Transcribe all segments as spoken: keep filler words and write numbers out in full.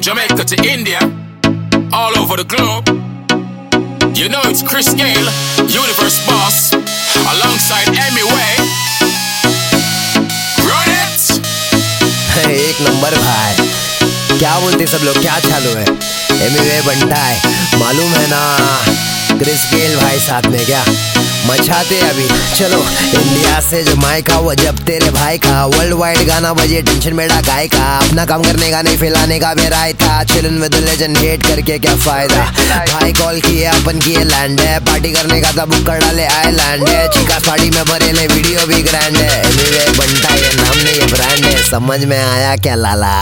Jamaica to India, all over the globe. You know it's Chris Gale, Universe Boss, alongside Emmy Way. Run it! एक नंबर भाई, क्या बोलते सब लोग, क्या चालू है? एमी वे बनता है, मालूम है ना? क्रिस गेल भाई साथ में क्या मचाते अभी। चलो इंडिया से जमाइका, वो जब तेरे भाई का वर्ल्ड वाइड गाना बजे, टेंशन मेरा गाय का। अपना काम करने का नहीं फैलाने का मेरा था, चिलन विद लेजेंड, हेट करके क्या फायदा। भाई कॉल किए अपन किए लैंड है, पार्टी करने का था बुक कर डाले आइलैंड है। चिकास पार्टी में भरे ले वीडियो भी ग्रैंड है। एनीवे बनता ये नाम नहीं ये ब्रांड है, समझ में आया क्या लाला?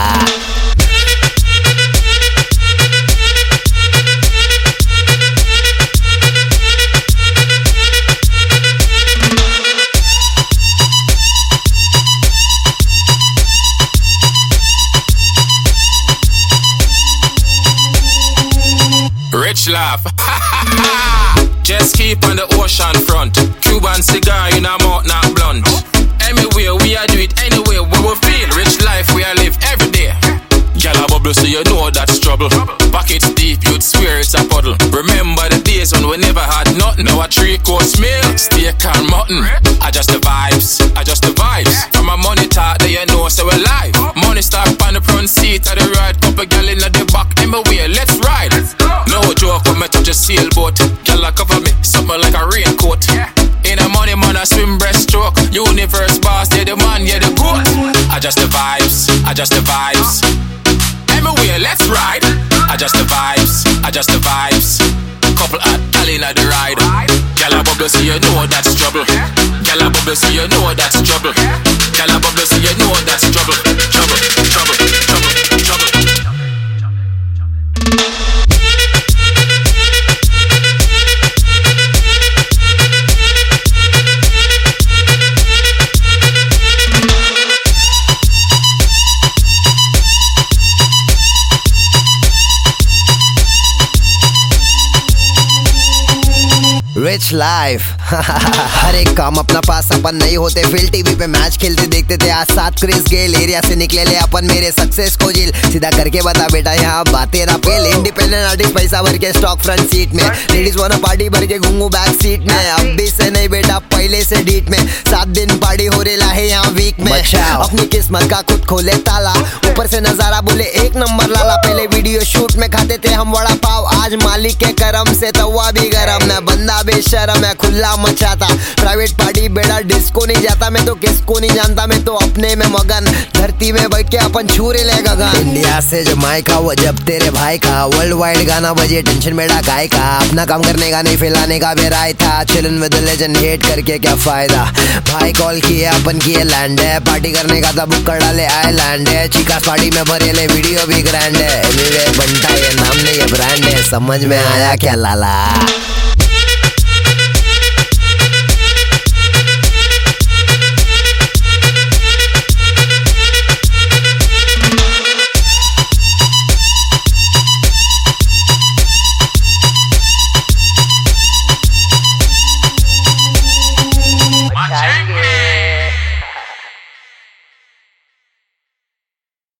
Rich laugh. Just keep on the ocean front. Cuban cigar in our mouth, not blunt. Anywhere we are do it anyway. We will feel rich life we are live every day. Gyal a bubble so you know that's trouble. Pockets deep, you'd swear it's a puddle. Remember the days when we never had nothing. Now a three course meal, steak and mutton. Adjust the vibes, adjust the vibes. From a money talk that you know so we live. Money stop on the front seat of the ride. Couple gyal in the back, anywhere, let's ride. No joke when me touch a sailboat. Gyal a cover me, something like a raincoat. In a money man a swim breaststroke. Universe boss, yeah the man, yeah the goat. Adjust the vibes, adjust the vibes. Everywhere, let's ride. Adjust the vibes, adjust the vibes. Couple hot gyal inna the ride. Gyal a bubble so you know that's trouble. Gyal a bubble so you know that's trouble. Gyal a bubble so you know that's trouble. Trouble, trouble, trouble, trouble. Rich life. हर एक काम अपना पास, अपन नहीं होते feel. TV पे match खेलते देखते थे आज साथ क्रिस गेल। एरिया से निकले ले अपन मेरे सक्सेस को झील। सीधा करके बता बेटा यहाँ बातें ना फेल। इंडिपेंडेंट आर्टिस्ट पैसा भर के स्टॉक फ्रंट सीट में। लेडीज वाला पार्टी भर के घूमू बैक सीट में। अब भी से नहीं बेटा पहले से डीट में। सात दिन पार्टी हो रेला है यहाँ वीक में। अपनी किस्मत का खुद खोले ताला, ऊपर से नजारा बोले एक नंबर लाला। पहले वीडियो शूट में खाते थे हम वड़ा पाव, आज मालिक के करम से तवा भी गरम। न बंदा बेशरम है खुला मचाता। प्राइवेट पार्टी बेड़ा डिस्को नहीं जाता, मैं तो किसको नहीं जानता। मैं तो अपने में मगन, धरती में बैठ के अपन छूरे ले गगन। इंडिया से जमाइका, वो जब तेरे भाई का वर्ल्ड वाइड गाना बजे, टेंशन मेरा गाय का। अपना काम करने का नहीं फैलाने का मेरा था, चिलन विद लेजेंड, हेट करके क्या फायदा। भाई कॉल किए अपन किए लैंड है, पार्टी करने का था बुक कर डाले आइलैंड है। चिकास पार्टी में भरे ले वीडियो भी ग्रैंड है। एनीवे बनता ये नाम नहीं ये ब्रांड है, समझ में आया क्या लाला?